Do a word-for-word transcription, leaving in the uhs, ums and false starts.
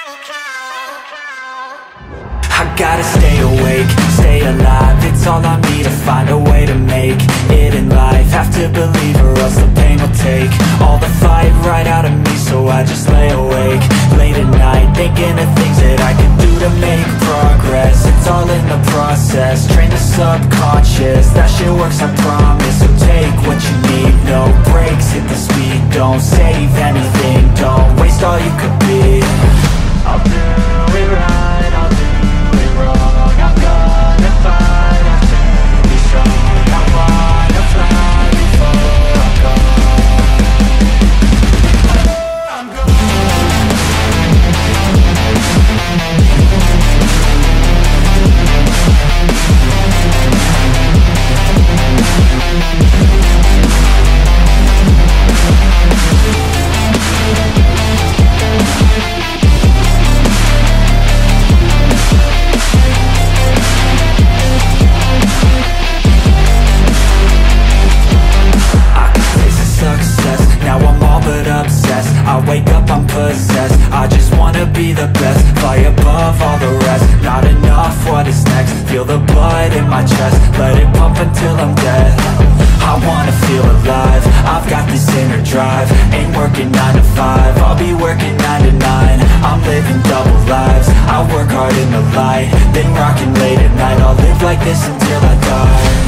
I gotta stay awake, stay alive. It's all on me to find a way to make it in life. Have to believe or else the pain will take all the fight right out of me. So I just lay awake, late at night, thinking of things that I can do to make progress. It's all in the process, train the subconscious. That shit works, I promise. So take what you need, no breaks, hit the speed. Don't save anything, don't waste all you could be. I'll do it right, I'll do it wrong. I'm gonna fight, I can be strong. I wanna fly before I'm gone. I'm gone. I wake up, I'm possessed. I just wanna be the best, fly above all the rest. Not enough, what is next? Feel the blood in my chest, let it pump until I'm dead. I wanna feel alive, I've got this inner drive. Ain't working nine to five, I'll be working nine to nine. I'm living double lives, I work hard in the light, then rocking late at night. I'll live like this until I die.